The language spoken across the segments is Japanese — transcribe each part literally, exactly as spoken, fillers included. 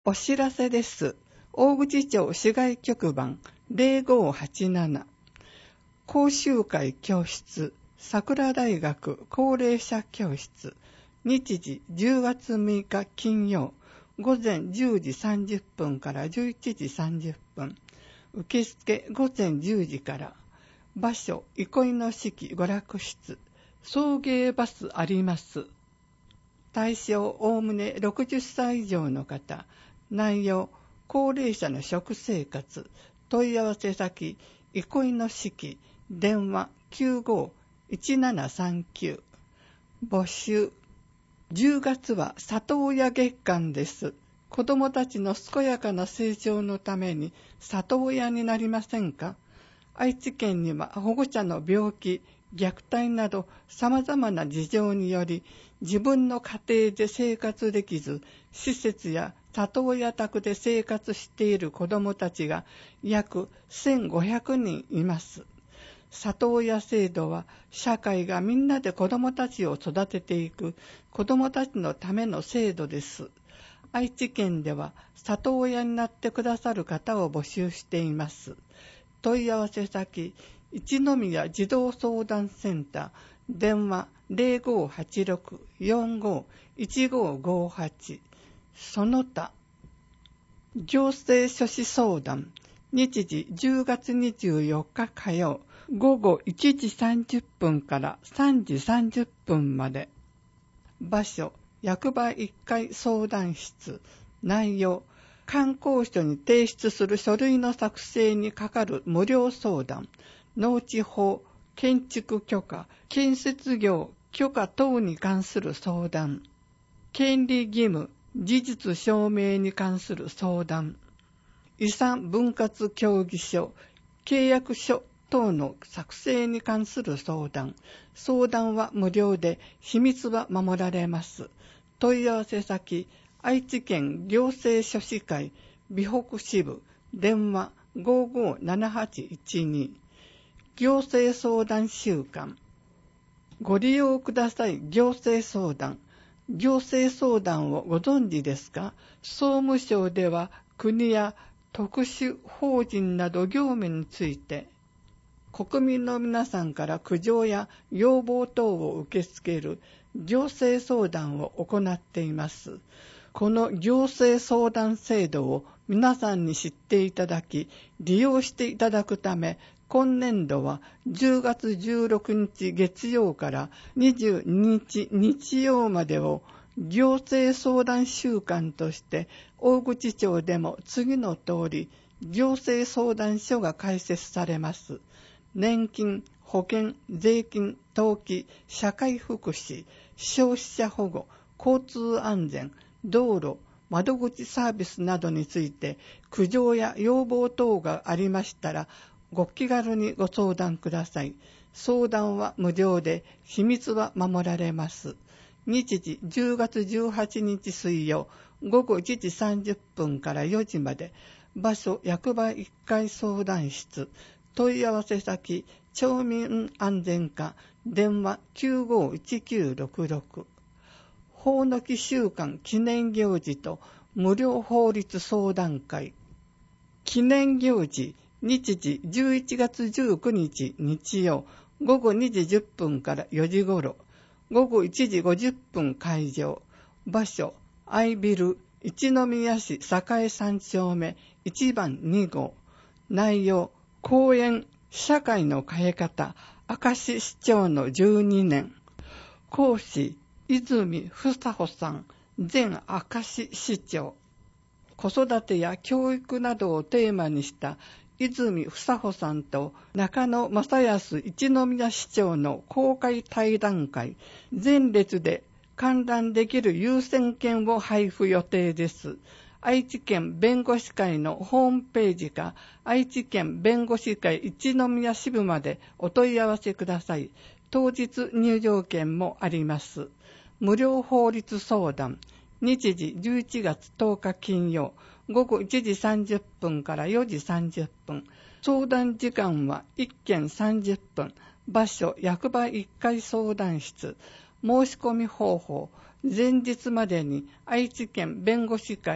お知らせです。大口町市街局番 ゼロごはちなな 講習会教室桜大学高齢者教室日時じゅうがつむいか金曜午前じゅうじさんじゅっぷんからじゅういちじさんじゅっぷん受付午前じゅうじから場所憩いの式娯楽室送迎バスあります対象おおむねろくじゅっさい以上の方内容高齢者の食生活問い合わせ先憩いの式電話 きゅうごいちななさんきゅう 募集じゅうがつは里親月間です子どもたちの健やかな成長のために里親になりませんか愛知県には保護者の病気虐待など様々な事情により自分の家庭で生活できず施設や里親宅で生活している子どもたちが約せんごひゃくにんいます。里親制度は社会がみんなで子どもたちを育てていく子どもたちのための制度です。愛知県では里親になってくださる方を募集しています。問い合わせ先一宮児童相談センター電話 ゼロごはちろく よんごいちごごはち その他行政書士相談日時じゅうがつにじゅうよっか火曜午後いちじさんじゅっぷんからさんじさんじゅっぷんまで場所役場いっかい相談室内容観光所に提出する書類の作成にかかる無料相談農地法建築許可建設業許可等に関する相談権利義務事実証明に関する相談遺産分割協議書契約書等の作成に関する相談相談は無料で秘密は守られます問い合わせ先愛知県行政書士会美北支部電話 ごごななはちいちに 行政相談週間ご利用ください行政相談行政相談をご存知ですか総務省では国や特殊法人など業務について国民の皆さんから苦情や要望等を受け付ける行政相談を行っています。この行政相談制度を皆さんに知っていただき、利用していただくため、今年度はじゅうがつじゅうろくにち月曜からにじゅうににち日曜までを行政相談週間として大口町でも次の通り行政相談所が開設されます。年金、保険、税金、登記、社会福祉、消費者保護、交通安全、道路、窓口サービスなどについて苦情や要望等がありましたらご気軽にご相談ください。相談は無料で秘密は守られます。日時じゅうがつじゅうはちにち水曜午後いちじさんじゅっぷんからよじまで場所役場いっかい相談室問い合わせ先町民安全課電話 きゅうごいちきゅうろくろく 法の木週間記念行事と無料法律相談会記念行事日時じゅういちがつじゅうくにち日曜午後にじじゅっぷんからよじごろ午後いちじごじゅっぷん会場場所愛ビル一宮市栄さん丁目いちばんにごう内容講演社会の変え方明石市長のじゅうにねん講師泉房穂さん前明石市長子育てや教育などをテーマにした泉房穂さんと中野正康一宮市長の公開対談会前列で観覧できる優先券を配布予定です。愛知県弁護士会のホームページか愛知県弁護士会一宮支部までお問い合わせください。当日入場券もあります。無料法律相談日時じゅういちがつとおか金曜午後いちじさんじゅっぷんからよじさんじゅっぷん相談時間はいっけんさんじゅっぷん場所役場いっかい相談室申し込み方法前日までに愛知県弁護士会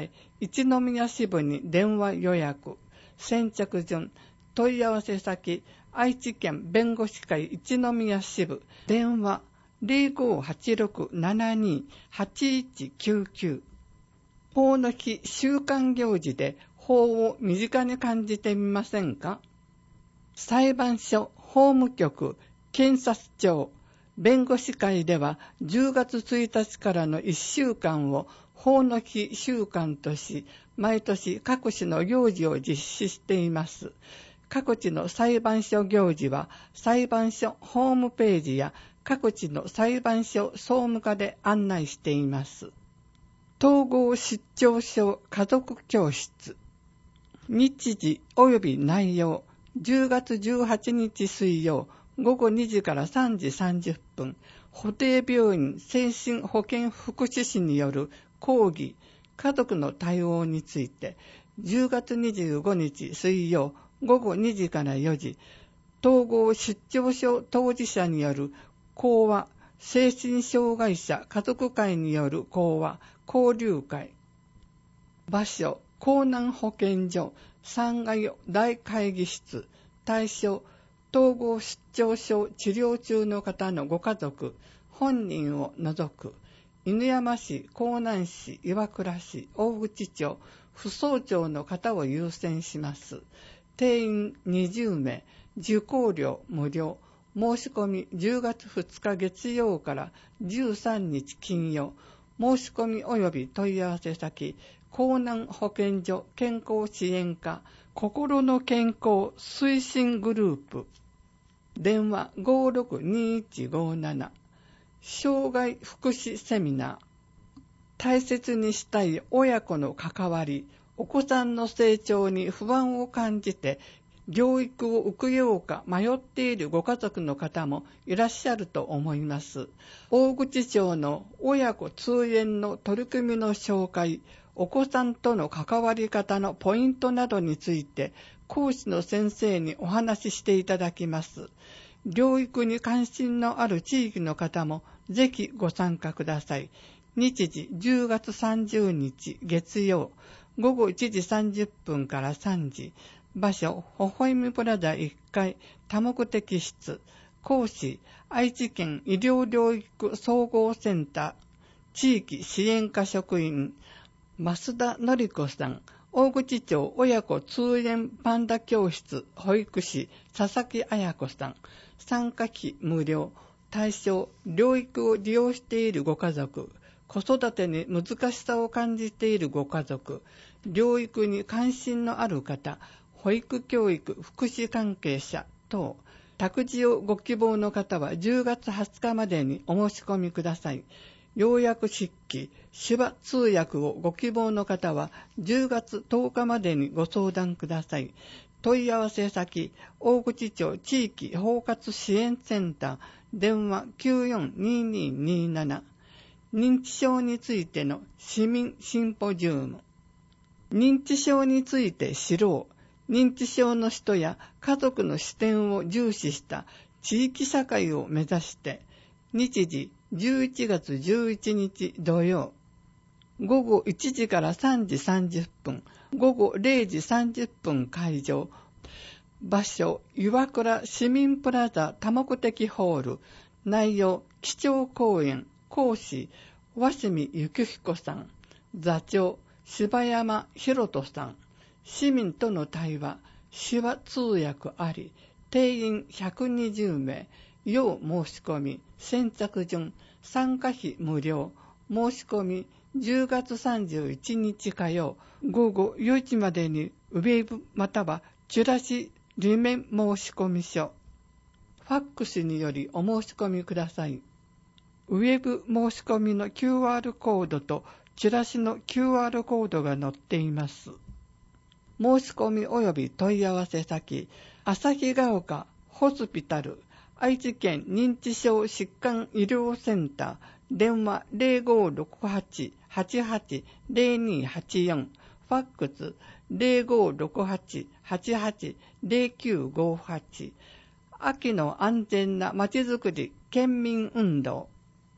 一宮支部に電話予約。先着順。問い合わせ先、愛知県弁護士会一宮支部。電話 ゼロごーはちろくななにーはちいちきゅうきゅう。法の日週間行事で法を身近に感じてみませんか？裁判所、法務局、検察庁、弁護士会ではじゅうがつついたちからのいっしゅうかんを法の日週間とし、毎年各種の行事を実施しています。各地の裁判所行事は裁判所ホームページや各地の裁判所総務課で案内しています。統合失調症家族教室。日時及び内容、じゅうがつじゅうはちにち水曜、ごごにじからさんじさんじゅっぷん、保定病院精神保健福祉士による講義、家族の対応について、じゅうがつにじゅうごにち水曜、ごごにじからよじ、統合失調症当事者による講話、精神障害者家族会による講話、交流会。場所、江南保健所さんがい大会議室。対象、統合失調症治療中の方のご家族、本人を除く。犬山市、江南市、岩倉市、大口町、府総町の方を優先します。定員にじゅうめい、受講料無料。申し込みじゅうがつふつか月曜からじゅうさんにち金曜。申し込み及び問い合わせ先、江南保健所健康支援課心の健康推進グループ。電話 ごーろくにーいちごーなな。障害福祉セミナー。大切にしたい親子の関わり、お子さんの成長に不安を感じて教育を受けようか迷っているご家族の方もいらっしゃると思います。大口町の親子通園の取り組みの紹介、お子さんとの関わり方のポイントなどについて講師の先生にお話ししていただきます。療育に関心のある地域の方もぜひご参加ください。日時じゅうがつさんじゅうにち月曜、ごごいちじさんじゅっぷんからさんじ。場所、ほほえみプラザいっかい多目的室。講師、愛知県医療療育総合センター地域支援課職員増田典子さん。大口町親子通園パンダ教室保育士佐々木彩子さん。参加費無料。対象、療育を利用しているご家族、子育てに難しさを感じているご家族、療育に関心のある方、保育教育福祉関係者等、託児をご希望の方はじゅうがつはつかまでにお申し込みください。要約筆記、手話通訳をご希望の方はじゅうがつとおかまでにご相談ください。問い合わせ先、大口町地域包括支援センター、電話 きゅうよんにーにーにーなな。認知症についての市民シンポジウム。認知症について知ろう。認知症の人や家族の視点を重視した地域社会を目指して、日時じゅういちがつじゅういちにち土曜、ごごいちじからさんじさんじゅっぷん、ごごれいじさんじゅっぷん会場。場所、岩倉市民プラザ多目的ホール。内容、基調講演。講師、鷲見幸彦さん。座長、柴山博人さん。市民との対話、手話通訳あり。定員ひゃくにじゅうめい。要申し込み、先着順、参加費無料。申し込み、じゅうがつさんじゅういちにち火曜、ごごよじまでにウェブまたはチラシ裏面申し込み書、ファックスによりお申し込みください。ウェブ申し込みの キューアール コードとチラシの キューアール コードが載っています。申し込み及び問い合わせ先、旭ヶ丘ホスピタル愛知県認知症疾患医療センター、電話 ゼロごろくはち はちはち ゼロにはちよん、ファックス ゼロごろくはち はちはち ゼロきゅうごはち。秋の安全なまちづくり県民運動。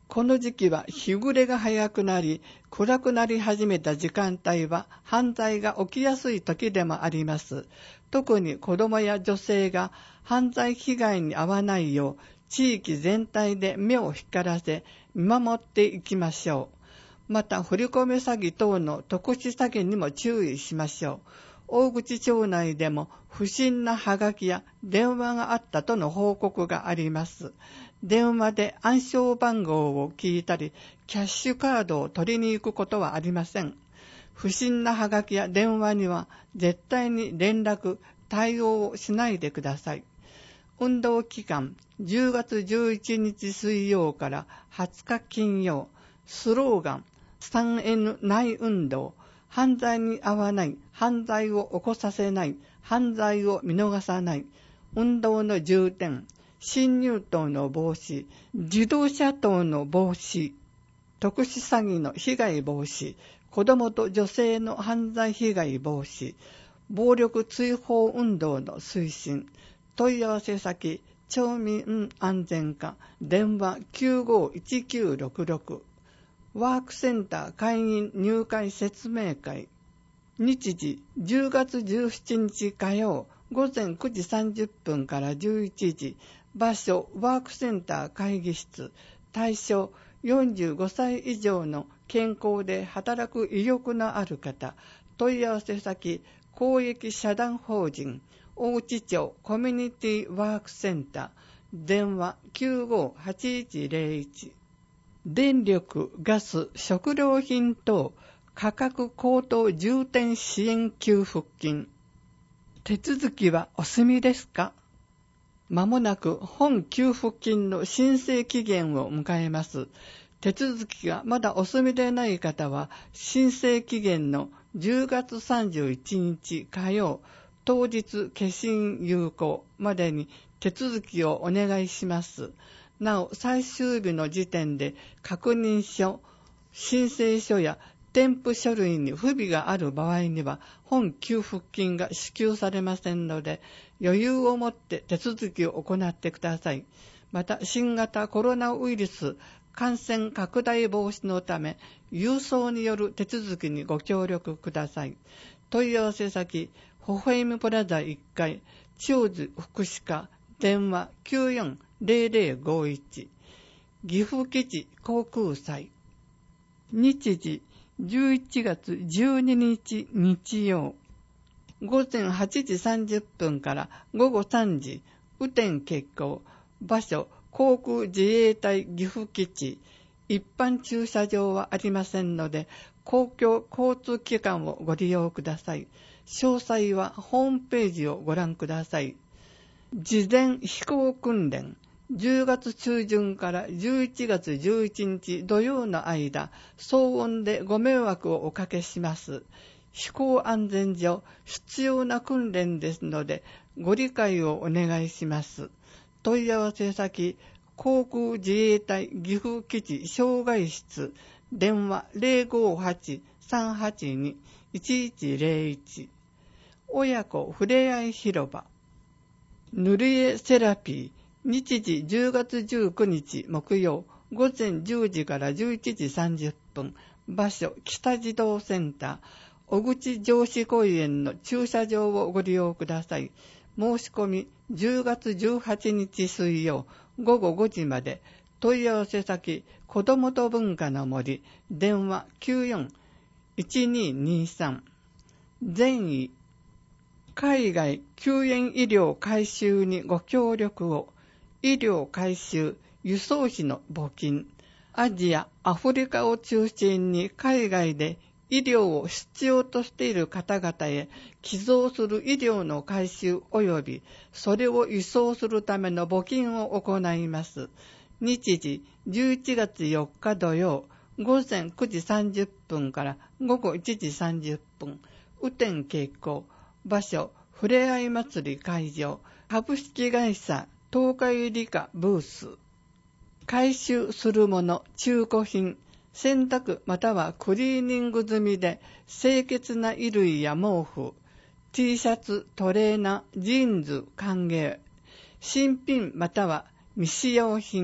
この時期は日暮れが早くなり、暗くなり始めた時間帯は犯罪が起きやすい時でもあります。特に子供や女性が犯罪被害に遭わないよう、地域全体で目を光らせ見守っていきましょう。また振り込め詐欺等の特殊詐欺にも注意しましょう。大口町内でも不審なハガキや電話があったとの報告があります。電話で暗証番号を聞いたり、キャッシュカードを取りに行くことはありません。不審なハガキや電話には絶対に連絡、対応をしないでください。運動期間、じゅうがつじゅういちにち水曜からはつか金曜、スローガン、スリーエヌ ない運動、犯罪に遭わない、犯罪を起こさせない、犯罪を見逃さない、運動の重点、侵入等の防止、自動車等の防止、特殊詐欺の被害防止、子どもと女性の犯罪被害防止、暴力追放運動の推進、問い合わせ先、町民安全課、電話きゅうごいちきゅうろくろく、ワークセンター会員入会説明会。日時じゅうがつじゅうしちにち火曜午前くじさんじゅっぷんからじゅういちじ。場所ワークセンター会議室。対象よんじゅうごさい以上の健康で働く意欲のある方。問い合わせ先公益社団法人大内町コミュニティワークセンター。電話きゅうごはちいちゼロいち。電力、ガス、食料品等価格高騰重点支援給付金。手続きはお済みですか？まもなく本給付金の申請期限を迎えます。手続きがまだお済みでない方は、申請期限のじゅうがつさんじゅういちにち火曜、当日消印有効までに手続きをお願いします。なお、最終日の時点で確認書、申請書や添付書類に不備がある場合には本給付金が支給されませんので、余裕を持って手続きを行ってください。また、新型コロナウイルス感染拡大防止のため、郵送による手続きにご協力ください。問い合わせ先、微笑みプラザいっかい、長寿福祉課、電話きゅうよんゼロゼロごいち。岐阜基地航空祭。日時じゅういちがつじゅうににち日曜。午前はちじさんじゅっぷんからごごさんじ、雨天決行。場所、航空自衛隊岐阜基地。一般駐車場はありませんので、公共交通機関をご利用ください。詳細はホームページをご覧ください。事前飛行訓練。じゅうがつ中旬からじゅういちがつじゅういちにち土曜の間、騒音でご迷惑をおかけします。飛行安全上必要な訓練ですので、ご理解をお願いします。問い合わせ先、航空自衛隊岐阜基地障害室、電話 ゼロごはち さんはちに いちいちゼロいち。親子ふれあい広場。塗り絵セラピー。日時じゅうがつじゅうくにち木曜、午前じゅうじからじゅういちじさんじゅっぷん。場所、北児童センター。小口城址公園の駐車場をご利用ください。申し込みじゅうがつじゅうはちにち水曜、ごごごじまで。問い合わせ先、子どもと文化の森。電話きゅうよんいちににさん。善意。海外救援医療改修にご協力を。医療改修、輸送費の募金。アジア、アフリカを中心に海外で医療を必要としている方々へ寄贈する医療の改修及びそれを輸送するための募金を行います。日時じゅういちがつよっか土曜、午前くじさんじゅっぷんからごごいちじさんじゅっぷん。雨天決行。場所、ふれあい祭り会場。株式会社東海理科ブース。回収するもの、中古品、洗濯またはクリーニング済みで清潔な衣類や毛布、T シャツ、トレーナー、ジーンズ歓迎。新品または未使用品、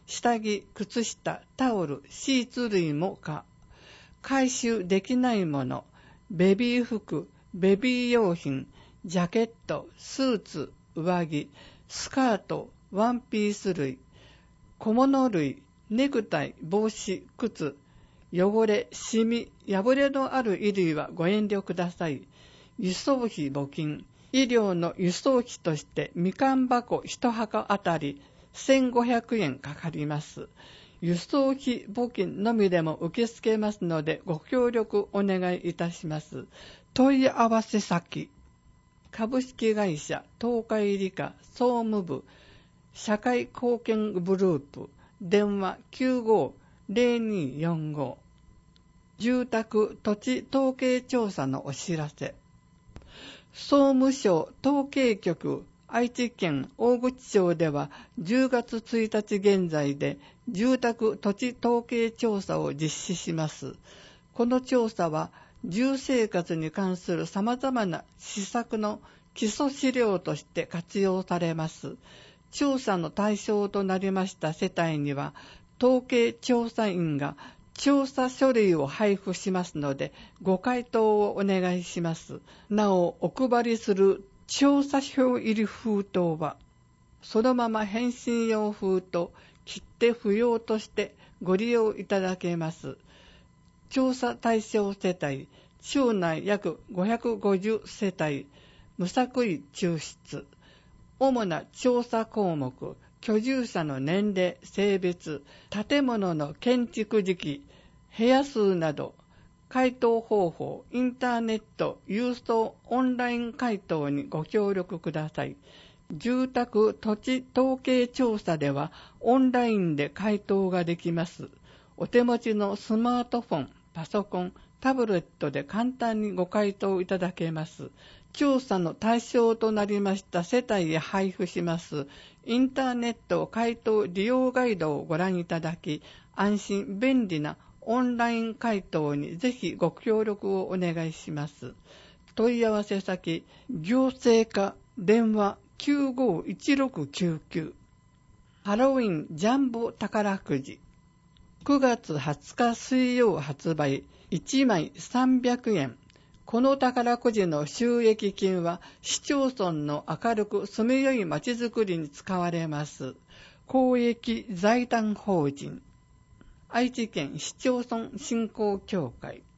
下着、靴下、タオル、シーツ類も可。回収できないもの、ベビー服、ベビー用品、ジャケット、スーツ、上着、スカート、ワンピース類、小物類、ネクタイ、帽子、靴、汚れ、シミ、破れのある衣類はご遠慮ください。輸送費募金、医療の輸送費としてみかん箱いち箱あたりせんごひゃくえんかかります。輸送費募金のみでも受け付けますのでご協力お願いいたします。問い合わせ先、株式会社東海理科総務部社会貢献グループ、電話 きゅうご ゼロにーよんご。住宅土地統計調査のお知らせ。総務省統計局愛知県大口町ではじゅうがつついたち現在で住宅土地統計調査を実施します。この調査は住生活に関する様々な施策の基礎資料として活用されます。調査の対象となりました世帯には統計調査員が調査書類を配布しますのでご回答をお願いします。なお、お配りする調査票入り封筒はそのまま返信用封筒、切手不要としてご利用いただけます。調査対象世帯、町内約ごひゃくごじゅう世帯、無作為抽出。主な調査項目、居住者の年齢、性別、建物の建築時期、部屋数など、回答方法、インターネット、郵送、オンライン回答にご協力ください。住宅土地統計調査ではオンラインで回答ができます。お手持ちのスマートフォン、パソコン、タブレットで簡単にご回答いただけます。調査の対象となりました世帯へ配布しますインターネット回答利用ガイドをご覧いただき、安心便利なオンライン回答にぜひご協力をお願いします。問い合わせ先、行政課電話 きゅうごいちろくきゅうきゅう。ハロウィンジャンボ宝くじくがつはつか水曜発売、いちまいさんびゃくえん。この宝くじの収益金は市町村の明るく住みよいまちづくりに使われます。公益財団法人愛知県市町村振興協会